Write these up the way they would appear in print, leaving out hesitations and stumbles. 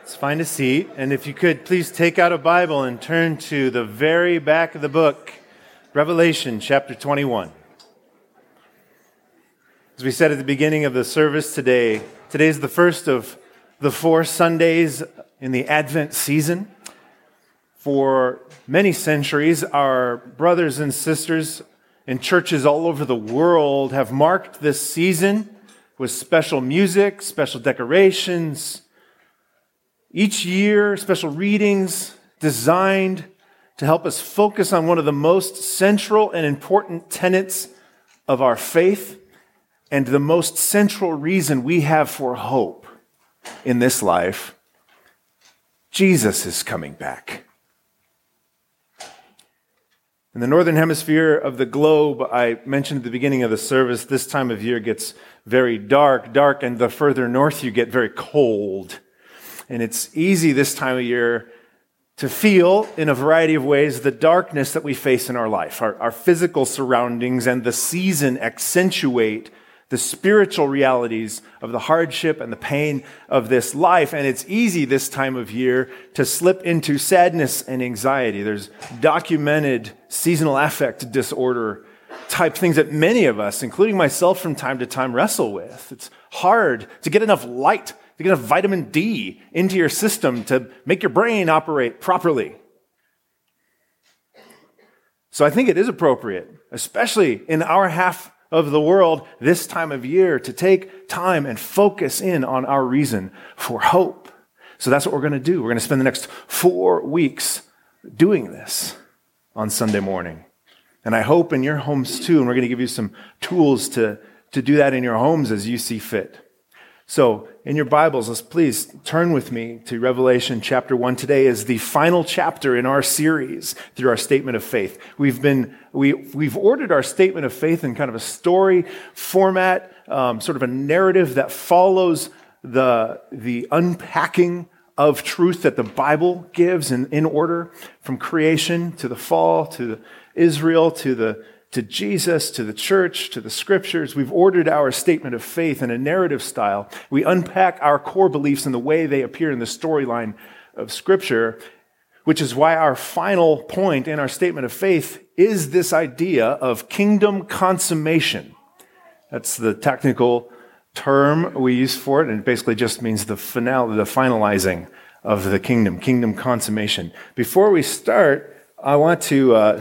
Let's find a seat, and if you could, please take out a Bible and turn to the very back of the book, Revelation chapter 21. As we said at the beginning of the service today is the first of the 4 Sundays in the Advent season. For many centuries, our brothers and sisters in churches all over the world have marked this season with special music, special decorations, each year, special readings designed to help us focus on one of the most central and important tenets of our faith and the most central reason we have for hope in this life. Jesus is coming back. In the northern hemisphere of the globe, I mentioned at the beginning of the service, this time of year gets very dark, and the further north you get, very cold. And it's easy this time of year to feel, in a variety of ways, the darkness that we face in our life. Our physical surroundings and the season accentuate the spiritual realities of the hardship and the pain of this life. And it's easy this time of year to slip into sadness and anxiety. There's documented seasonal affect disorder type things that many of us, including myself from time to time, wrestle with. It's hard to get enough light, to get enough vitamin D into your system to make your brain operate properly. So I think it is appropriate, especially in our half of the world this time of year, to take time and focus in on our reason for hope. So that's what we're going to do. We're going to spend the next 4 weeks doing this on Sunday morning. And I hope in your homes too, and we're going to give you some tools to do that in your homes as you see fit. So in your Bibles, let's please turn with me to Revelation chapter 1. Today is the final chapter in our series through our statement of faith. We've ordered our statement of faith in kind of a story format, sort of a narrative that follows the unpacking of truth that the Bible gives in order, from creation to the fall, to Israel, to Jesus, to the church, to the scriptures. We've ordered our statement of faith in a narrative style. We unpack our core beliefs in the way they appear in the storyline of scripture, which is why our final point in our statement of faith is this idea of kingdom consummation. That's the technical term we use for it, and it basically just means the finalizing of the kingdom consummation. Before we start, I want to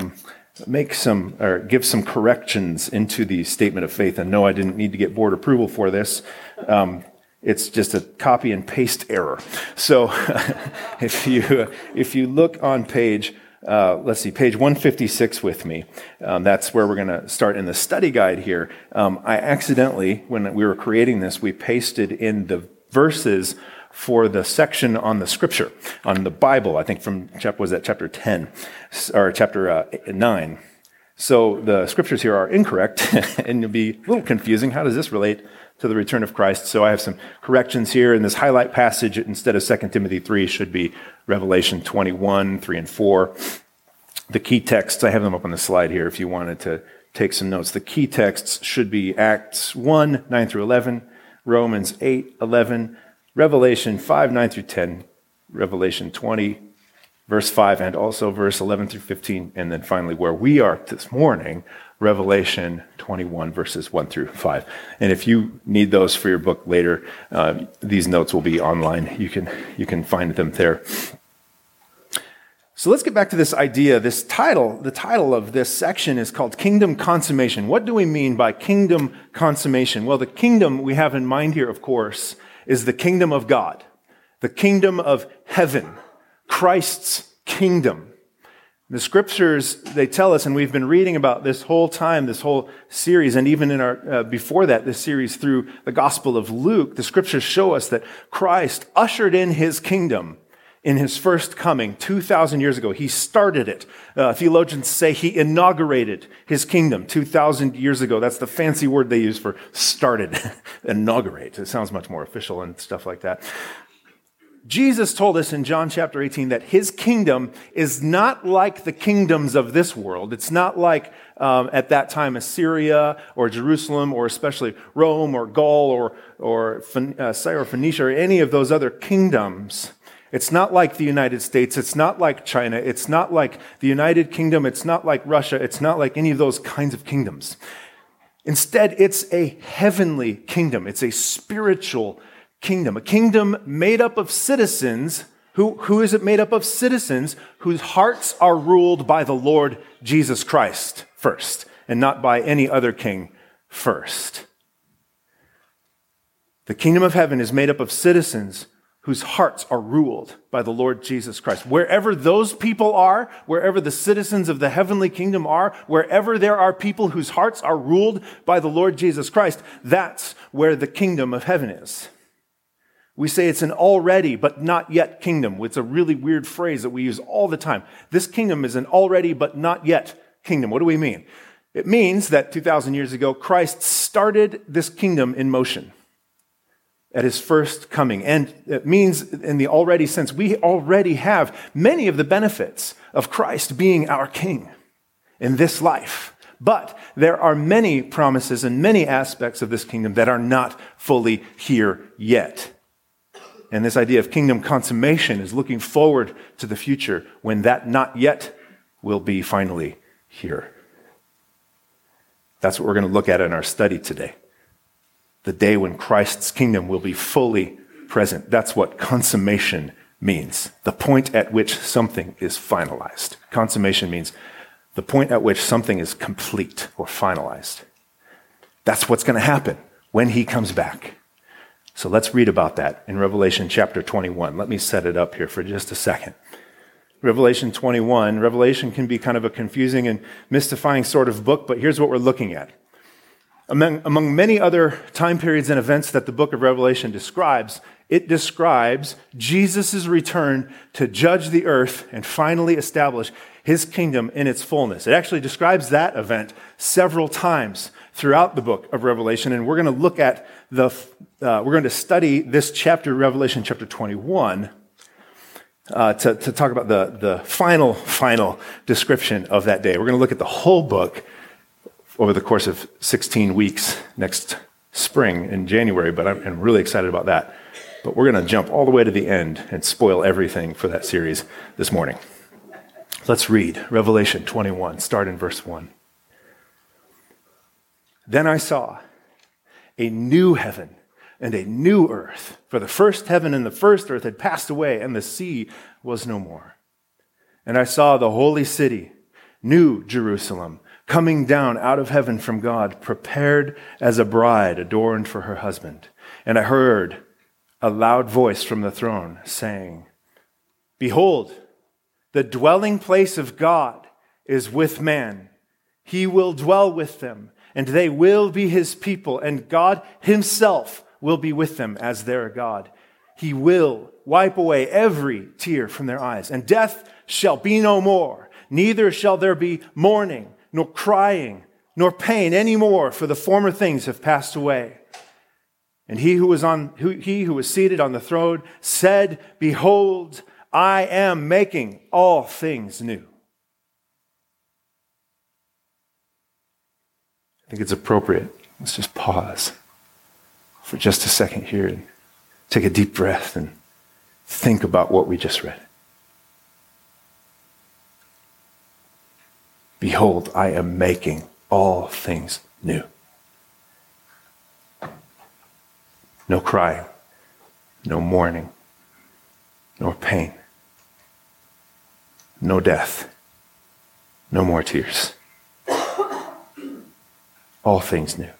give some corrections into the statement of faith. And no, I didn't need to get board approval for this. It's just a copy and paste error. So if you look on page 156 with me, that's where we're going to start in the study guide here. I accidentally, when we were creating this, we pasted in the verses for the section on the scripture, on the Bible, I think from chapter 10, or chapter 9. So the scriptures here are incorrect, and it'll be a little confusing. How does this relate to the return of Christ? So I have some corrections here, and this highlight passage, instead of 2 Timothy 3, should be Revelation 21, 3 and 4. The key texts, I have them up on the slide here if you wanted to take some notes. The key texts should be Acts 1, 9 through 11, Romans 8, 11, Revelation 5, 9 through 10, Revelation 20, verse 5, and also verse 11 through 15, and then finally where we are this morning, Revelation 21, verses 1 through 5. And if you need those for your book later, these notes will be online. You can find them there. So let's get back to this idea. This title, the title of this section is called Kingdom Consummation. What do we mean by kingdom consummation? Well, the kingdom we have in mind here, of course, is the kingdom of God, the kingdom of heaven, Christ's kingdom. The scriptures, they tell us, and we've been reading about this whole time, this whole series, and even in our before that, this series through the Gospel of Luke, the scriptures show us that Christ ushered in his kingdom in his first coming 2,000 years ago. He started it. Theologians say he inaugurated his kingdom 2,000 years ago. That's the fancy word they use for started. Inaugurate. It sounds much more official and stuff like that. Jesus told us in John chapter 18 that his kingdom is not like the kingdoms of this world. It's not like at that time Assyria or Jerusalem or especially Rome or Gaul or Syrophoenicia or any of those other kingdoms. It's not like the United States. It's not like China. It's not like the United Kingdom. It's not like Russia. It's not like any of those kinds of kingdoms. Instead, it's a heavenly kingdom. It's a spiritual kingdom, a kingdom made up of citizens. Who is it made up of? Citizens whose hearts are ruled by the Lord Jesus Christ first, and not by any other king first. The kingdom of heaven is made up of citizens whose hearts are ruled by the Lord Jesus Christ. Wherever those people are, wherever the citizens of the heavenly kingdom are, wherever there are people whose hearts are ruled by the Lord Jesus Christ, that's where the kingdom of heaven is. We say it's an already but not yet kingdom. It's a really weird phrase that we use all the time. This kingdom is an already but not yet kingdom. What do we mean? It means that 2,000 years ago, Christ started this kingdom in motion at his first coming. And it means in the already sense, we already have many of the benefits of Christ being our king in this life. But there are many promises and many aspects of this kingdom that are not fully here yet. And this idea of kingdom consummation is looking forward to the future when that not yet will be finally here. That's what we're going to look at in our study today. The day when Christ's kingdom will be fully present. That's what consummation means. The point at which something is finalized. Consummation means the point at which something is complete or finalized. That's what's going to happen when he comes back. So let's read about that in Revelation chapter 21. Let me set it up here for just a second. Revelation 21. Revelation can be kind of a confusing and mystifying sort of book, but here's what we're looking at. Among many other time periods and events that the book of Revelation describes, it describes Jesus' return to judge the earth and finally establish his kingdom in its fullness. It actually describes that event several times throughout the book of Revelation, and we're going to look at we're going to study this chapter, Revelation chapter 21, to talk about the final description of that day. We're going to look at the whole book over the course of 16 weeks next spring in January, but I'm really excited about that. But we're going to jump all the way to the end and spoil everything for that series this morning. Let's read Revelation 21, start in verse 1. Then I saw a new heaven and a new earth, for the first heaven and the first earth had passed away, and the sea was no more. And I saw the holy city, New Jerusalem, coming down out of heaven from God, prepared as a bride adorned for her husband. And I heard a loud voice from the throne saying, "Behold, the dwelling place of God is with man. He will dwell with them, and they will be his people, and God himself will be with them as their God. He will wipe away every tear from their eyes, and death shall be no more. Neither shall there be mourning, nor crying, nor pain any more, for the former things have passed away." And he who was seated on the throne said, "Behold, I am making all things new." I think it's appropriate. Let's just pause for just a second here and take a deep breath and think about what we just read. Behold, I am making all things new. No crying, no mourning, nor pain, no death, no more tears. All things new.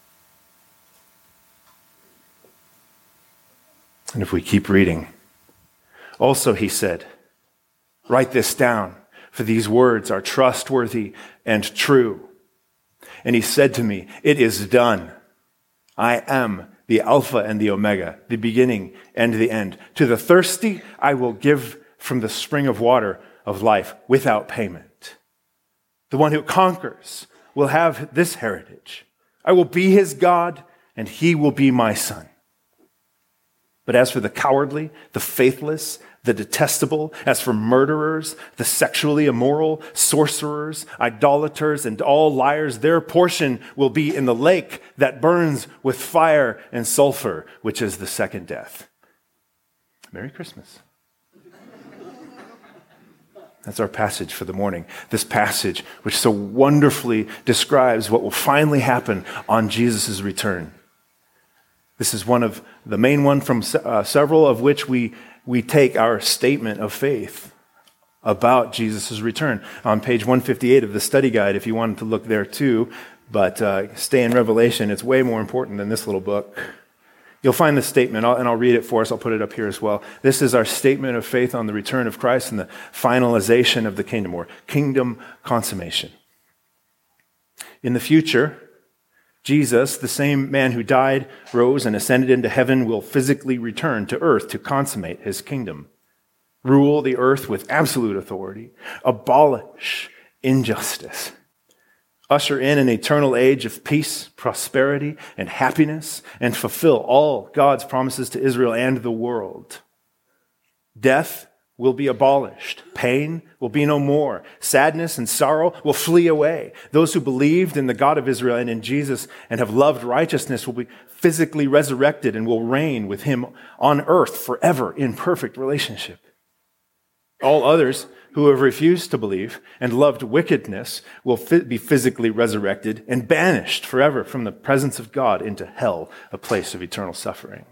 And if we keep reading, also he said, "Write this down, for these words are trustworthy and true." And he said to me, "It is done. I am the Alpha and the Omega, the beginning and the end. To the thirsty, I will give from the spring of water of life without payment. The one who conquers will have this heritage. I will be his God, and he will be my son. But as for the cowardly, the faithless, the detestable, as for murderers, the sexually immoral, sorcerers, idolaters, and all liars, their portion will be in the lake that burns with fire and sulfur, which is the second death. Merry Christmas. That's our passage for the morning. This passage, which so wonderfully describes what will finally happen on Jesus' return. This is one of the main one from several of which we take our statement of faith about Jesus' return. On page 158 of the study guide, if you wanted to look there too, but stay in Revelation. It's way more important than this little book. You'll find this statement, and I'll read it for us. I'll put it up here as well. This is our statement of faith on the return of Christ and the finalization of the kingdom, or kingdom consummation. In the future, Jesus, the same man who died, rose, and ascended into heaven, will physically return to earth to consummate his kingdom, rule the earth with absolute authority, abolish injustice, usher in an eternal age of peace, prosperity, and happiness, and fulfill all God's promises to Israel and the world. Death will be abolished. Pain will be no more. Sadness and sorrow will flee away. Those who believed in the God of Israel and in Jesus and have loved righteousness will be physically resurrected and will reign with him on earth forever in perfect relationship. All others who have refused to believe and loved wickedness will be physically resurrected and banished forever from the presence of God into hell, a place of eternal suffering.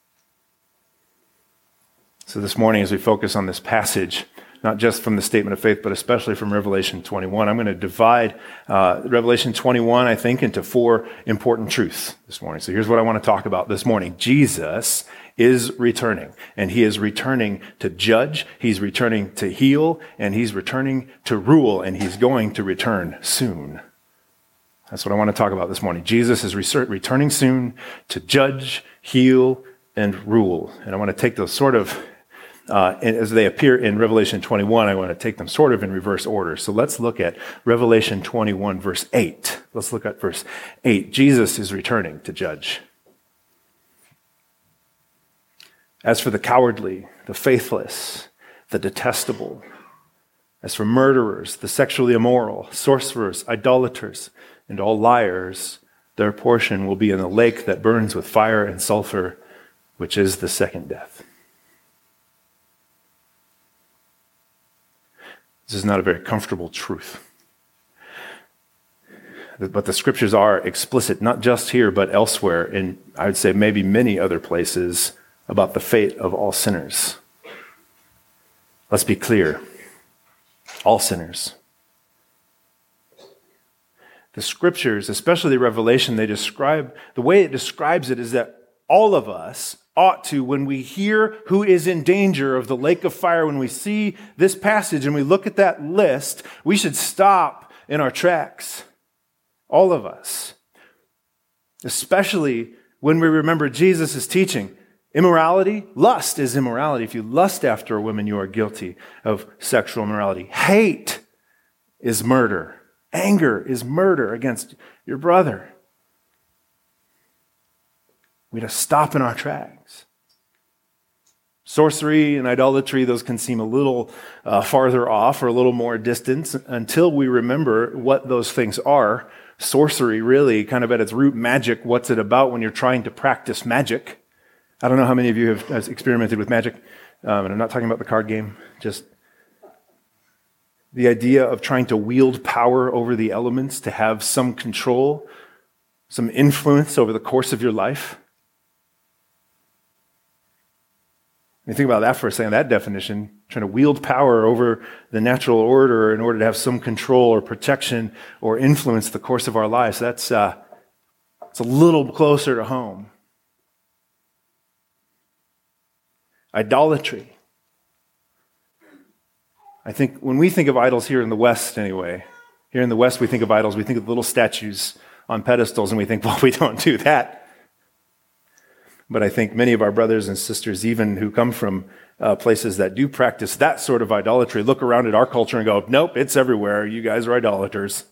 So this morning, as we focus on this passage, not just from the statement of faith, but especially from Revelation 21, I'm going to divide Revelation 21, I think, into 4 important truths this morning. So here's what I want to talk about this morning. Jesus is returning, and he is returning to judge, he's returning to heal, and he's returning to rule, and he's going to return soon. That's what I want to talk about this morning. Jesus is returning soon to judge, heal, and rule. And I want to take those sort of as they appear in Revelation 21, I want to take them sort of in reverse order. So let's look at Revelation 21, verse 8. Let's look at verse 8. Jesus is returning to judge. As for the cowardly, the faithless, the detestable, as for murderers, the sexually immoral, sorcerers, idolaters, and all liars, their portion will be in the lake that burns with fire and sulfur, which is the second death. This is not a very comfortable truth. But the scriptures are explicit, not just here, but elsewhere, and I would say maybe many other places, about the fate of all sinners. Let's be clear. All sinners. The scriptures, especially the Revelation, the way it describes it is that all of us ought to, when we hear who is in danger of the lake of fire, when we see this passage and we look at that list, we should stop in our tracks. All of us. Especially when we remember Jesus' teaching. Immorality, lust is immorality. If you lust after a woman, you are guilty of sexual immorality. Hate is murder. Anger is murder against your brother. We have to stop in our tracks. Sorcery and idolatry, those can seem a little farther off or a little more distant until we remember what those things are. Sorcery, really, kind of at its root, magic. What's it about when you're trying to practice magic? I don't know how many of you have experimented with magic. And I'm not talking about the card game. Just the idea of trying to wield power over the elements, to have some control, some influence over the course of your life. When you think about that for a second, that definition, trying to wield power over the natural order in order to have some control or protection or influence the course of our lives, it's a little closer to home. Idolatry. I think when we think of idols here in the West anyway, here in the West we think of idols, we think of little statues on pedestals and we think, well, we don't do that. But I think many of our brothers and sisters, even who come from places that do practice that sort of idolatry, look around at our culture and go, nope, it's everywhere. You guys are idolaters.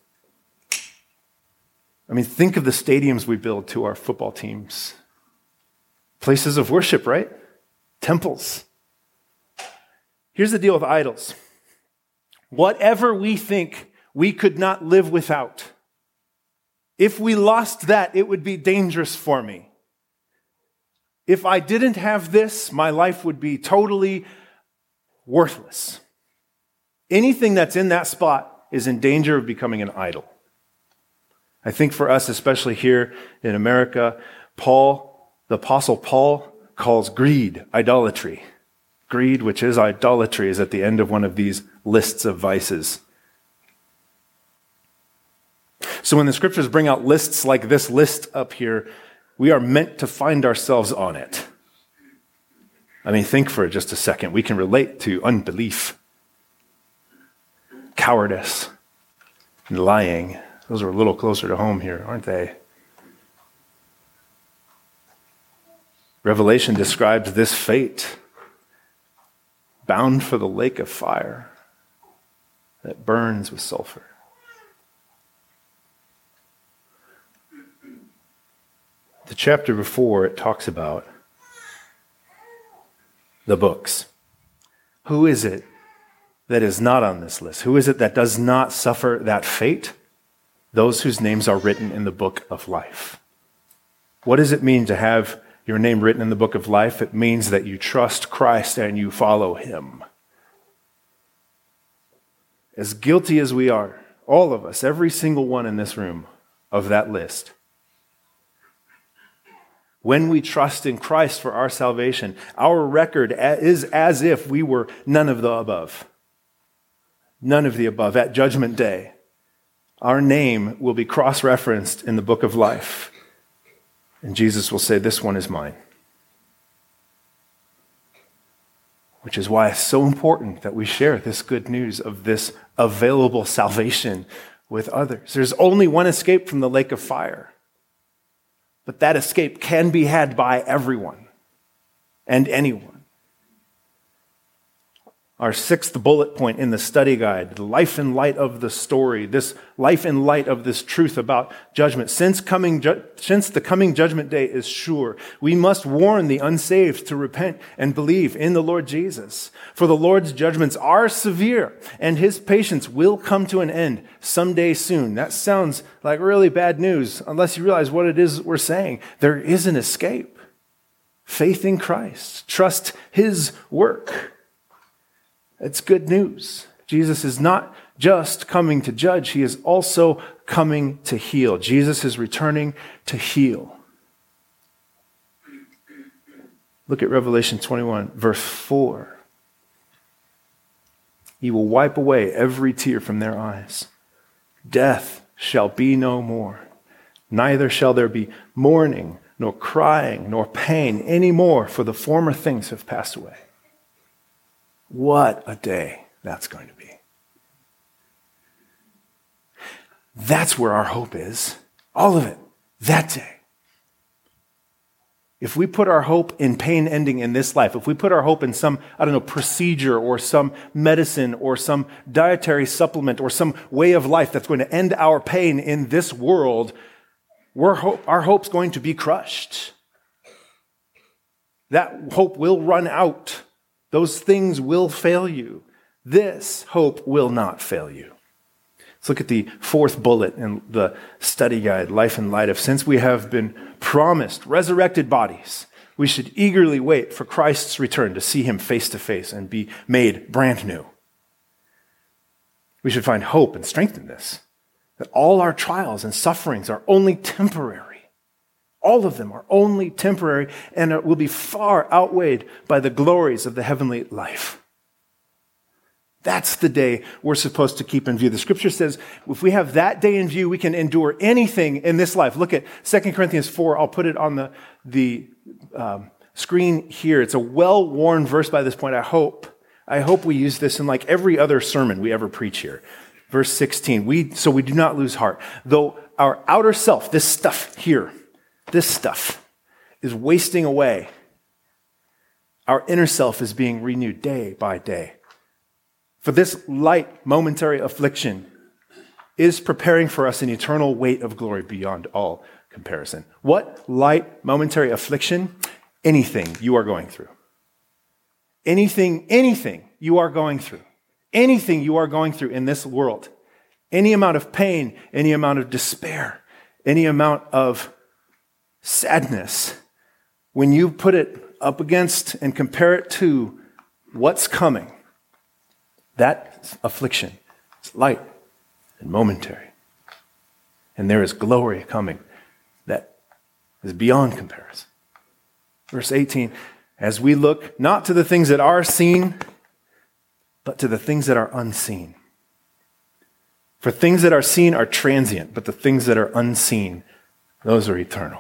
I mean, think of the stadiums we build to our football teams. Places of worship, right? temples. Here's the deal with idols. Whatever we think we could not live without, if we lost that, it would be dangerous for me. If I didn't have this, my life would be totally worthless. Anything that's in that spot is in danger of becoming an idol. I think for us, especially here in America, the Apostle Paul calls greed idolatry. Greed, which is idolatry, is at the end of one of these lists of vices. So when the scriptures bring out lists like this list up here, we are meant to find ourselves on it. I mean, think for just a second. We can relate to unbelief, cowardice, and lying. Those are a little closer to home here, aren't they? Revelation describes this fate, bound for the lake of fire that burns with sulfur. The chapter before, it talks about the books. Who is it that is not on this list? Who is it that does not suffer that fate? Those whose names are written in the book of life. What does it mean to have your name written in the book of life? It means that you trust Christ and you follow him. As guilty as we are, all of us, every single one in this room, of that list, when we trust in Christ for our salvation, our record is as if we were none of the above. None of the above. At Judgment Day, our name will be cross-referenced in the book of life. And Jesus will say, this one is mine. Which is why it's so important that we share this good news of this available salvation with others. There's only one escape from the lake of fire. But that escape can be had by everyone and anyone. Our sixth bullet point in the study guide, the life in light of the story, this life in light of this truth about judgment. Since the coming judgment day is sure, we must warn the unsaved to repent and believe in the Lord Jesus. For the Lord's judgments are severe, and his patience will come to an end someday soon. That sounds like really bad news, unless you realize what it is we're saying. There is an escape. Faith in Christ. Trust his work. It's good news. Jesus is not just coming to judge, he is also coming to heal. Jesus is returning to heal. Look at Revelation 21, verse 4. He will wipe away every tear from their eyes. Death shall be no more. Neither shall there be mourning, nor crying, nor pain any more, for the former things have passed away. What a day that's going to be. That's where our hope is. All of it. That day. If we put our hope in pain ending in this life, if we put our hope in some, procedure or some medicine or some dietary supplement or some way of life that's going to end our pain in this world, our hope's going to be crushed. That hope will run out. Those things will fail you. This hope will not fail you. Let's look at the fourth bullet in the study guide, Life in Light of. Since we have been promised resurrected bodies, we should eagerly wait for Christ's return to see him face to face and be made brand new. We should find hope and strength in this, that all our trials and sufferings are only temporary. All of them are only temporary and will be far outweighed by the glories of the heavenly life. That's the day we're supposed to keep in view. The scripture says if we have that day in view, we can endure anything in this life. Look at 2 Corinthians 4. I'll put it on the screen here. It's a well-worn verse by this point. I hope we use this in like every other sermon we ever preach here. Verse 16. So we do not lose heart. Though our outer self, this stuff here, this stuff is wasting away, our inner self is being renewed day by day. For this light, momentary affliction is preparing for us an eternal weight of glory beyond all comparison. What light, momentary affliction? Anything you are going through. anything you are going through, in this world, any amount of pain, any amount of despair, any amount of sadness, when you put it up against and compare it to what's coming, that affliction is light and momentary. And there is glory coming that is beyond comparison. Verse 18, as we look not to the things that are seen, but to the things that are unseen. For things that are seen are transient, but the things that are unseen, those are eternal.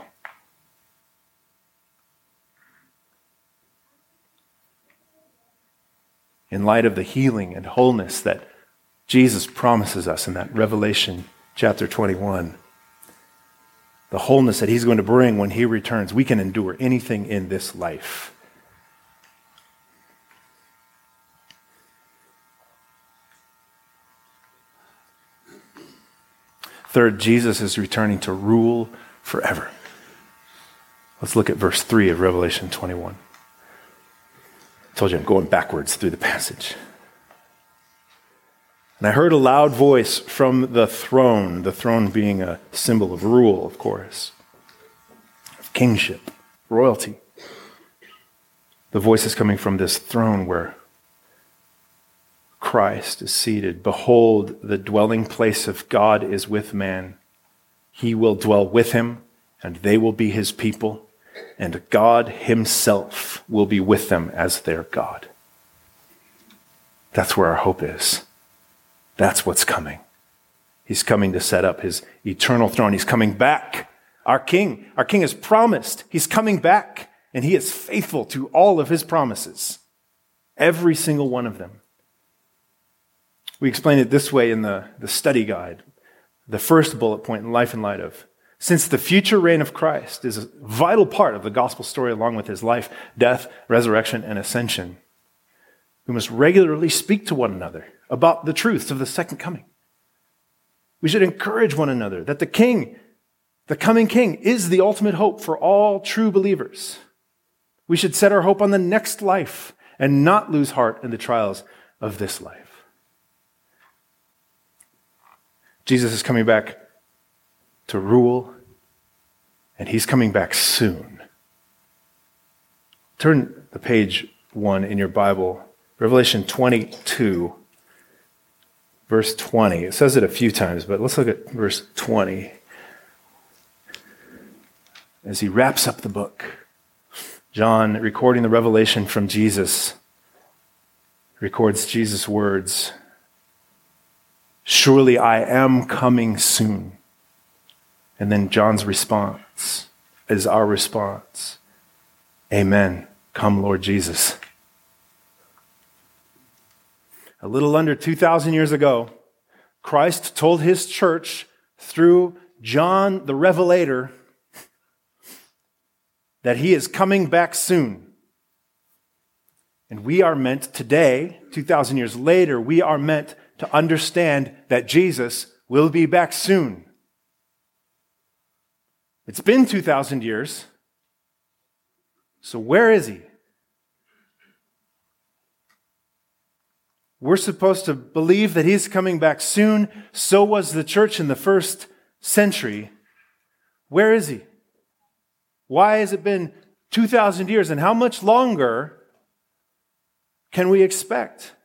In light of the healing and wholeness that Jesus promises us in that Revelation chapter 21, the wholeness that he's going to bring when he returns, we can endure anything in this life. Third, Jesus is returning to rule forever. Let's look at verse 3 of Revelation 21. I told you I'm going backwards through the passage. And I heard a loud voice from the throne being a symbol of rule, of course, of kingship, royalty. The voice is coming from this throne where Christ is seated. Behold, the dwelling place of God is with man. He will dwell with him, and they will be his people, and God himself will be with them as their God. That's where our hope is. That's what's coming. He's coming to set up his eternal throne. He's coming back. Our king has promised. He's coming back, and he is faithful to all of his promises. Every single one of them. We explain it this way in the study guide. The first bullet point in Life in Light of, since the future reign of Christ is a vital part of the gospel story along with his life, death, resurrection, and ascension, we must regularly speak to one another about the truths of the second coming. We should encourage one another that the king, the coming king, is the ultimate hope for all true believers. We should set our hope on the next life and not lose heart in the trials of this life. Jesus is coming back to rule, and he's coming back soon. Turn to page 1 in your Bible, Revelation 22, verse 20. It says it a few times, but let's look at verse 20. As he wraps up the book, John, recording the revelation from Jesus, records Jesus' words, "Surely I am coming soon." And then John's response is our response. Amen. Come, Lord Jesus. A little under 2,000 years ago, Christ told his church through John the Revelator that he is coming back soon. And we are meant today, 2,000 years later, we are meant to understand that Jesus will be back soon. It's been 2,000 years. So where is he? We're supposed to believe that he's coming back soon. So was the church in the first century. Where is he? Why has it been 2,000 years? And how much longer can we expect?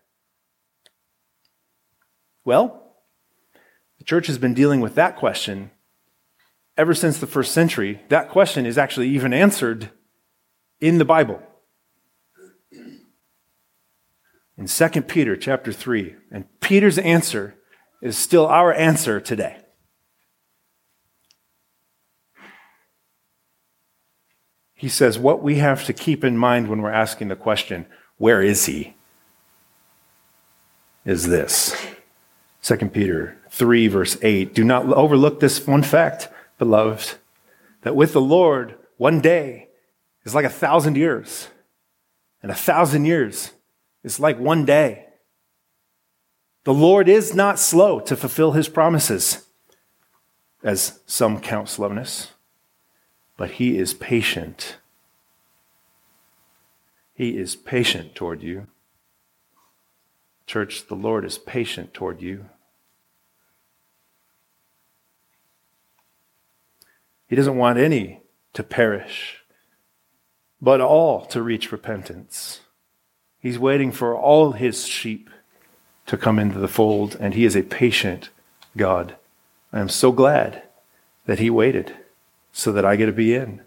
Well, the church has been dealing with that question ever since the first century. That question is actually even answered in the Bible. In 2 Peter chapter 3. And Peter's answer is still our answer today. He says what we have to keep in mind when we're asking the question, where is he? Is this. 2 Peter 3 verse 8. Do not overlook this one fact, beloved, that with the Lord, one day is like 1,000 years, and 1,000 years is like one day. The Lord is not slow to fulfill his promises, as some count slowness, but he is patient. He is patient toward you. Church, the Lord is patient toward you. He doesn't want any to perish, but all to reach repentance. He's waiting for all his sheep to come into the fold, and he is a patient God. I am so glad that he waited so that I get to be in.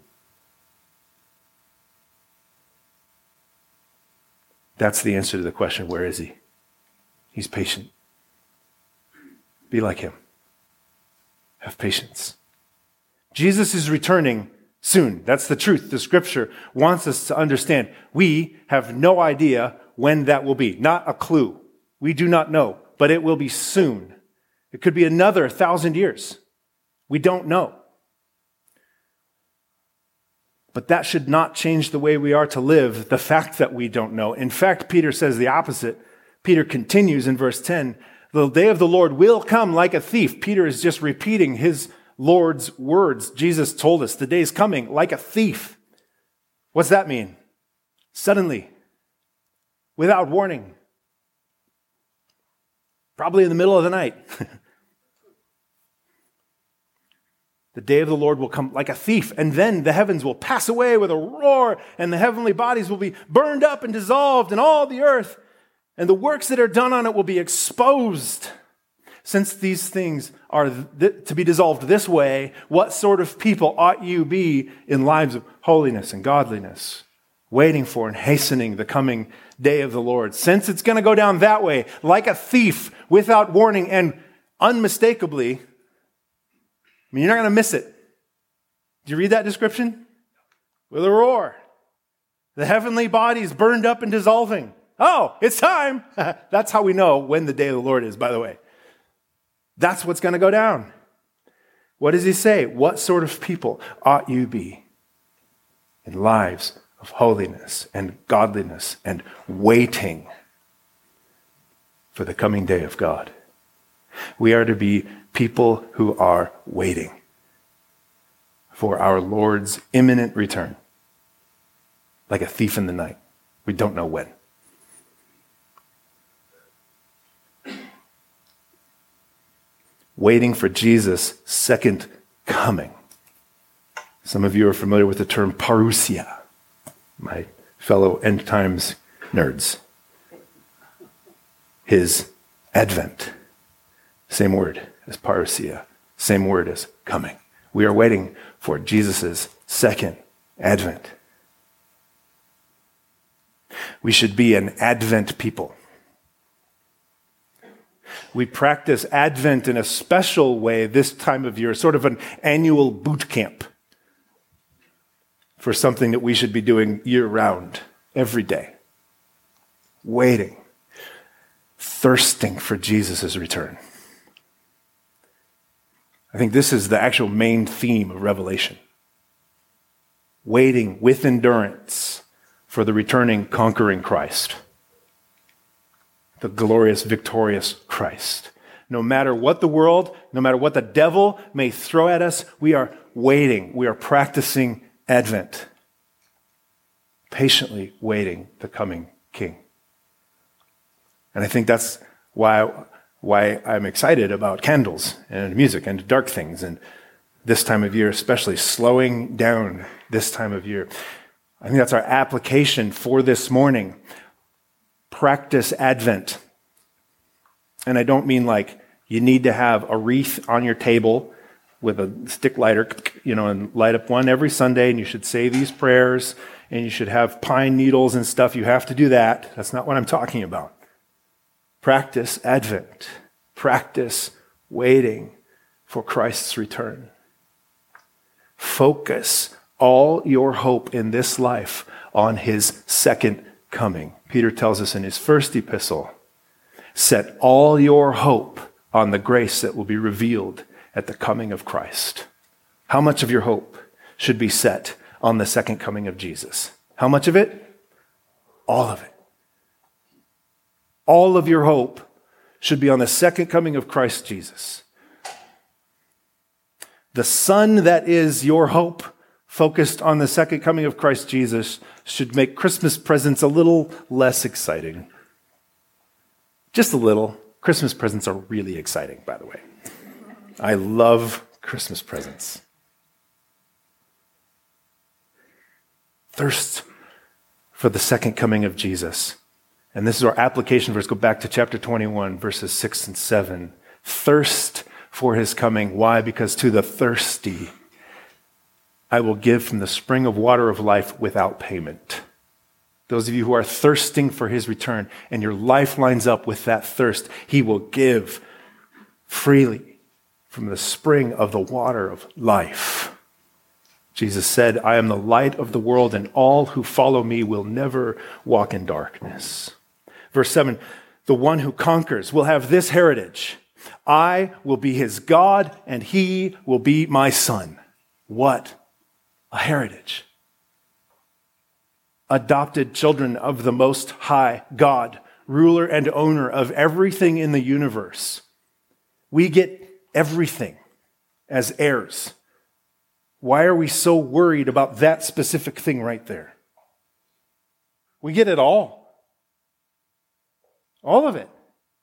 That's the answer to the question, where is he? He's patient. Be like him. Have patience. Jesus is returning soon. That's the truth. The scripture wants us to understand. We have no idea when that will be. Not a clue. We do not know, but it will be soon. It could be another 1,000 years. We don't know. But that should not change the way we are to live, the fact that we don't know. In fact, Peter says the opposite. Peter continues in verse 10, the day of the Lord will come like a thief. Peter is just repeating his Lord's words. Jesus told us the day is coming like a thief. What's that mean? Suddenly, without warning, probably in the middle of the night. The day of the Lord will come like a thief, and then the heavens will pass away with a roar, and the heavenly bodies will be burned up and dissolved, and all the earth and the works that are done on it will be exposed. Since these things are to be dissolved this way, what sort of people ought you be in lives of holiness and godliness, waiting for and hastening the coming day of the Lord? Since it's going to go down that way, like a thief, without warning and unmistakably, you're not going to miss it. Did you read that description? With a roar. The heavenly bodies burned up and dissolving. Oh, it's time. That's how we know when the day of the Lord is, by the way. That's what's going to go down. What does he say? What sort of people ought you be in lives of holiness and godliness and waiting for the coming day of God? We are to be people who are waiting for our Lord's imminent return, like a thief in the night. We don't know when. Waiting for Jesus' second coming. Some of you are familiar with the term parousia, my fellow end times nerds. His advent. Same word as parousia. Same word as coming. We are waiting for Jesus' second advent. We should be an Advent people. We practice Advent in a special way this time of year, sort of an annual boot camp for something that we should be doing year-round, every day. Waiting, thirsting for Jesus' return. I think this is the actual main theme of Revelation. Waiting with endurance for the returning, conquering Christ. The glorious, victorious Christ. No matter what the world, no matter what the devil may throw at us, we are waiting. We are practicing Advent. Patiently waiting the coming King. And I think that's why I'm excited about candles and music and dark things, and this time of year especially, slowing down this time of year. I think that's our application for this morning. Practice Advent. And I don't mean like you need to have a wreath on your table with a stick lighter, and light up one every Sunday, and you should say these prayers, and you should have pine needles and stuff. You have to do that. That's not what I'm talking about. Practice Advent. Practice waiting for Christ's return. Focus all your hope in this life on his second coming. Peter tells us in his first epistle, set all your hope on the grace that will be revealed at the coming of Christ. How much of your hope should be set on the second coming of Jesus? How much of it? All of it. All of your hope should be on the second coming of Christ Jesus. The sun that is your hope focused on the second coming of Christ Jesus should make Christmas presents a little less exciting. Just a little. Christmas presents are really exciting, by the way. I love Christmas presents. Thirst for the second coming of Jesus. And this is our application verse. Go back to chapter 21, verses 6 and 7. Thirst for his coming. Why? Because to the thirsty, I will give from the spring of water of life without payment. Those of you who are thirsting for his return and your life lines up with that thirst, he will give freely from the spring of the water of life. Jesus said, I am the light of the world, and all who follow me will never walk in darkness. Verse 7, the one who conquers will have this heritage. I will be his God, and he will be my son. What a heritage. Adopted children of the Most High God, ruler and owner of everything in the universe. We get everything as heirs. Why are we so worried about that specific thing right there? We get it all. All of it.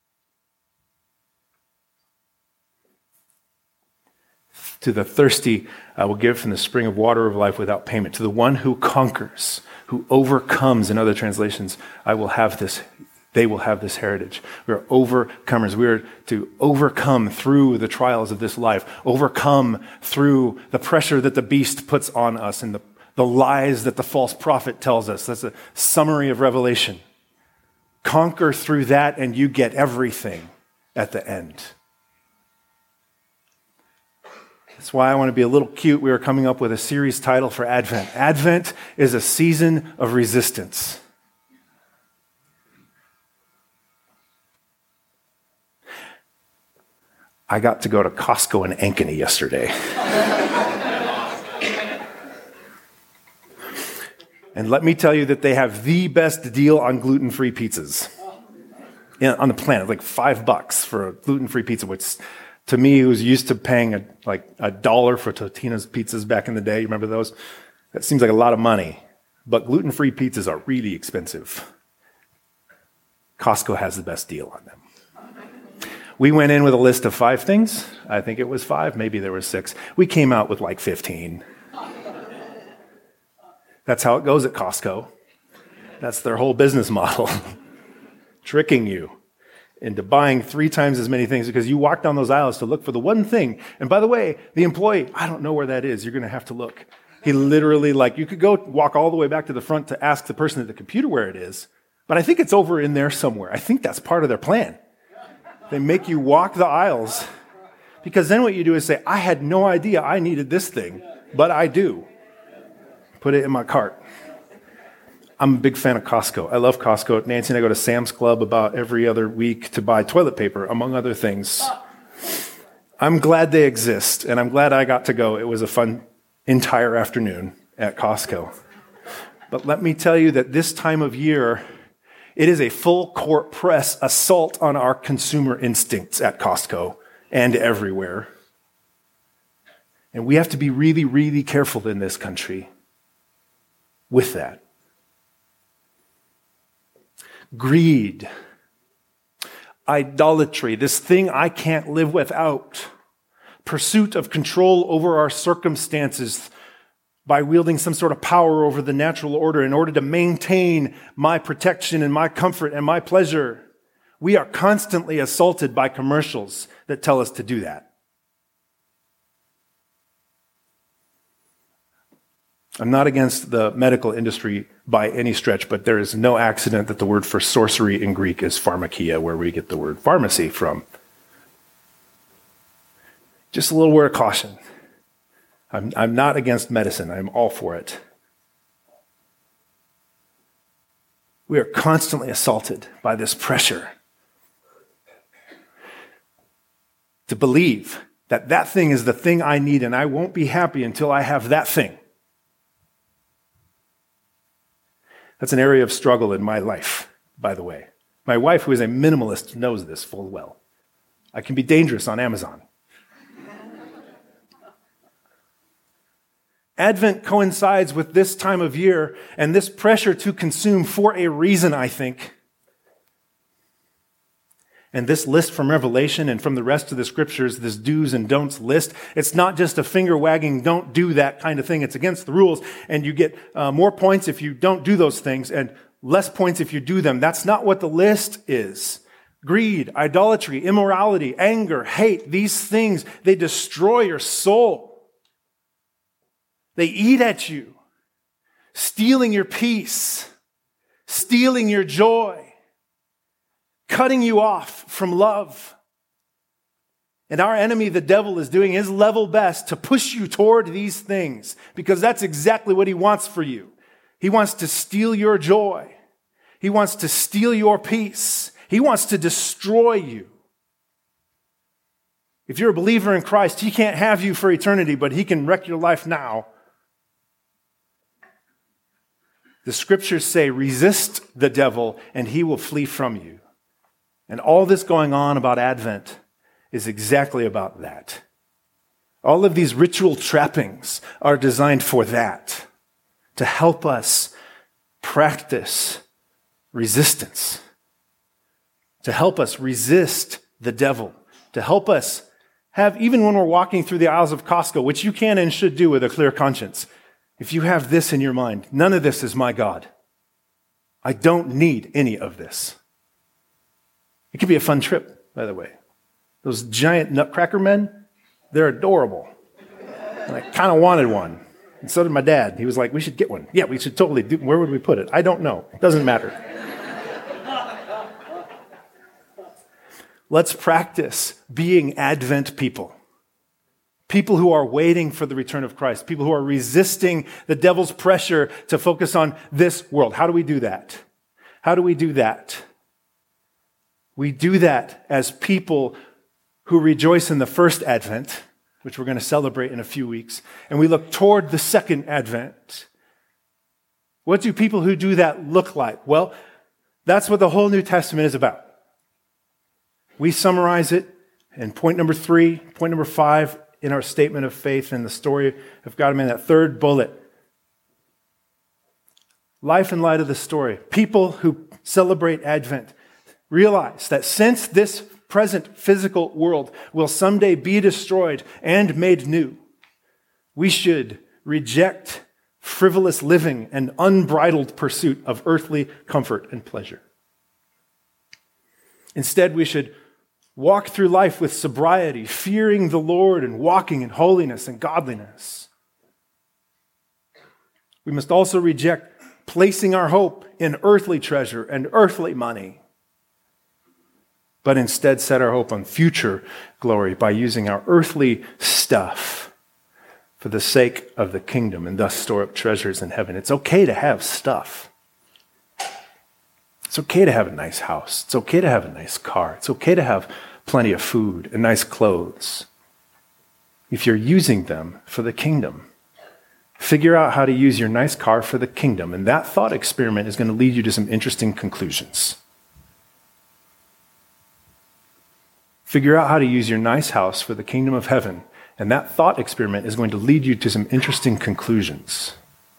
To the thirsty, I will give from the spring of water of life without payment. To the one who conquers, who overcomes, in other translations, I will have this. They will have this heritage. We are overcomers. We are to overcome through the trials of this life, overcome through the pressure that the beast puts on us and the lies that the false prophet tells us. That's a summary of Revelation. Conquer through that and you get everything at the end. That's why I want to be a little cute. We are coming up with a series title for Advent. Advent is a season of resistance. I got to go to Costco in Ankeny yesterday. And let me tell you that they have the best deal on gluten-free pizzas on the planet, like $5 for a gluten-free pizza, which to me, who was used to paying $1 for Totino's pizzas back in the day. You remember those? That seems like a lot of money. But gluten-free pizzas are really expensive. Costco has the best deal on them. We went in with a list of 5 things. I think it was 5. Maybe there were 6. We came out with like 15. That's how it goes at Costco. That's their whole business model. Tricking you into buying 3 times as many things because you walk down those aisles to look for the one thing. And by the way, the employee, I don't know where that is. You're going to have to look. He literally, you could go walk all the way back to the front to ask the person at the computer where it is. But I think it's over in there somewhere. I think that's part of their plan. They make you walk the aisles because then what you do is say, I had no idea I needed this thing, but I do. Put it in my cart. I'm a big fan of Costco. I love Costco. Nancy and I go to Sam's Club about every other week to buy toilet paper, among other things. I'm glad they exist, and I'm glad I got to go. It was a fun entire afternoon at Costco. But let me tell you that this time of year, it is a full court press assault on our consumer instincts at Costco and everywhere. And we have to be really, really careful in this country with that. Greed, idolatry, this thing I can't live without, pursuit of control over our circumstances by wielding some sort of power over the natural order in order to maintain my protection and my comfort and my pleasure. We are constantly assaulted by commercials that tell us to do that. I'm not against the medical industry by any stretch, but there is no accident that the word for sorcery in Greek is pharmakia, where we get the word pharmacy from. Just a little word of caution. I'm not against medicine. I'm all for it. We are constantly assaulted by this pressure to believe that that thing is the thing I need and I won't be happy until I have that thing. That's an area of struggle in my life, by the way. My wife, who is a minimalist, knows this full well. I can be dangerous on Amazon. Advent coincides with this time of year and this pressure to consume for a reason, I think. And this list from Revelation and from the rest of the scriptures, this do's and don'ts list, it's not just a finger wagging, don't do that kind of thing. It's against the rules. And you get more points if you don't do those things and less points if you do them. That's not what the list is. Greed, idolatry, immorality, anger, hate, these things, they destroy your soul. They eat at you, stealing your peace, stealing your joy, cutting you off from love. And our enemy, the devil, is doing his level best to push you toward these things because that's exactly what he wants for you. He wants to steal your joy. He wants to steal your peace. He wants to destroy you. If you're a believer in Christ, he can't have you for eternity, but he can wreck your life now. The scriptures say, resist the devil and he will flee from you. And all this going on about Advent is exactly about that. All of these ritual trappings are designed for that, to help us practice resistance, to help us resist the devil, to help us have, even when we're walking through the aisles of Costco, which you can and should do with a clear conscience, if you have this in your mind, none of this is my God. I don't need any of this. It could be a fun trip, by the way. Those giant nutcracker men, they're adorable. And I kind of wanted one. And so did my dad. He was like, we should get one. Yeah, we should totally do. Where would we put it? I don't know. It doesn't matter. Let's practice being Advent people. People who are waiting for the return of Christ. People who are resisting the devil's pressure to focus on this world. How do we do that? How do we do that? We do that as people who rejoice in the first Advent, which we're going to celebrate in a few weeks, and we look toward the second Advent. What do people who do that look like? Well, that's what the whole New Testament is about. We summarize it in point number 3, point number 5 in our statement of faith and the story of God. In that third bullet. Life in light of the story. People who celebrate Advent realize that since this present physical world will someday be destroyed and made new, we should reject frivolous living and unbridled pursuit of earthly comfort and pleasure. Instead, we should walk through life with sobriety, fearing the Lord and walking in holiness and godliness. We must also reject placing our hope in earthly treasure and earthly money, but instead set our hope on future glory by using our earthly stuff for the sake of the kingdom and thus store up treasures in heaven. It's okay to have stuff. It's okay to have a nice house. It's okay to have a nice car. It's okay to have plenty of food and nice clothes if you're using them for the kingdom. Figure out how to use your nice car for the kingdom, and that thought experiment is going to lead you to some interesting conclusions. Figure out how to use your nice house for the kingdom of heaven, and that thought experiment is going to lead you to some interesting conclusions.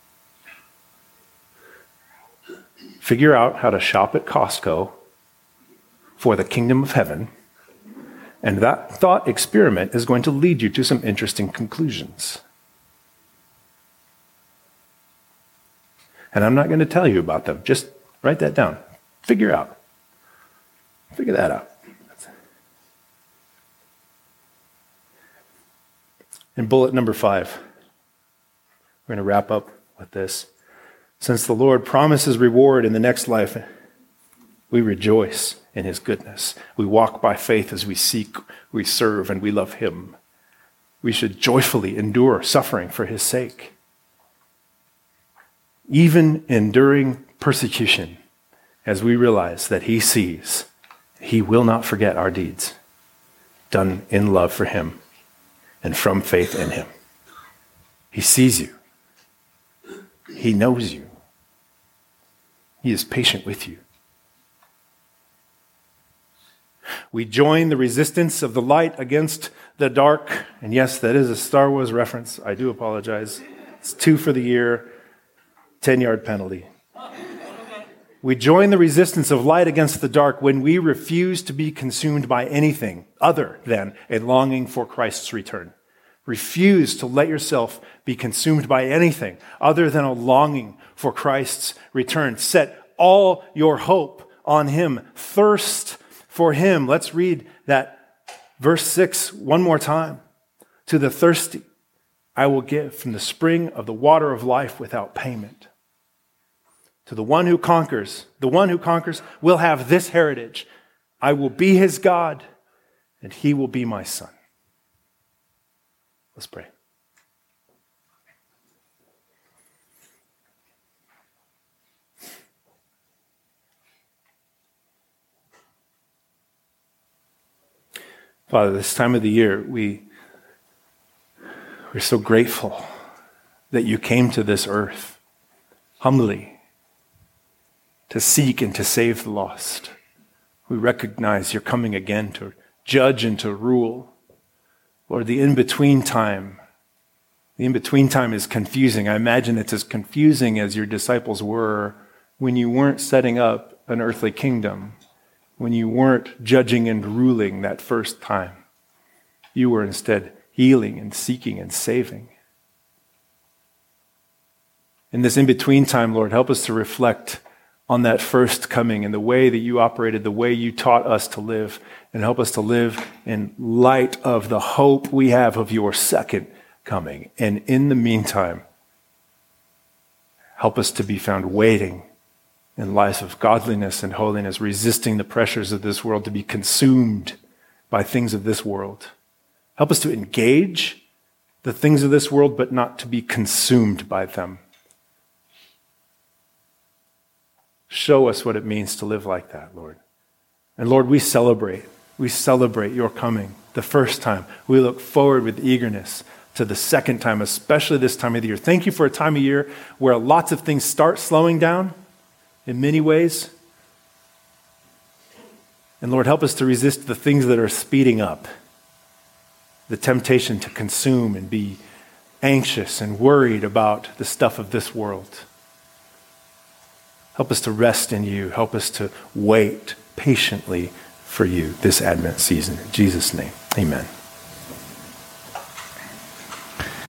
Figure out how to shop at Costco for the kingdom of heaven, and that thought experiment is going to lead you to some interesting conclusions. And I'm not going to tell you about them. Just write that down. Figure that out. And bullet number 5. We're going to wrap up with this. Since the Lord promises reward in the next life, we rejoice in his goodness. We walk by faith as we seek, we serve, and we love him. We should joyfully endure suffering for his sake. Even enduring persecution, as we realize that he sees, he will not forget our deeds, done in love for him and from faith in him. He sees you. He knows you. He is patient with you. We join the resistance of the light against the dark. And yes, that is a Star Wars reference. I do apologize. It's 2 for the year, 10-yard penalty. We join the resistance of light against the dark when we refuse to be consumed by anything other than a longing for Christ's return. Refuse to let yourself be consumed by anything other than a longing for Christ's return. Set all your hope on him. Thirst for him. Let's read that verse 6 one more time. To the thirsty, I will give from the spring of the water of life without payment. To the one who conquers will have this heritage. I will be his God, and he will be my son. Let's pray. Father, this time of the year, we're so grateful that you came to this earth humbly to seek and to save the lost. We recognize you're coming again to judge and to rule. Lord, the in-between time is confusing. I imagine it's as confusing as your disciples were when you weren't setting up an earthly kingdom, when you weren't judging and ruling that first time. You were instead healing and seeking and saving. In this in-between time, Lord, help us to reflect on that first coming and the way that you operated, the way you taught us to live, and help us to live in light of the hope we have of your second coming. And in the meantime, help us to be found waiting in lives of godliness and holiness, resisting the pressures of this world, to be consumed by things of this world. Help us to engage the things of this world, but not to be consumed by them. Show us what it means to live like that, Lord. And Lord, we celebrate your coming the first time. We look forward with eagerness to the second time, especially this time of the year. Thank you for a time of year where lots of things start slowing down in many ways. And Lord, help us to resist the things that are speeding up. The temptation to consume and be anxious and worried about the stuff of this world. Help us to rest in you. Help us to wait patiently for you this Advent season. In Jesus' name, amen.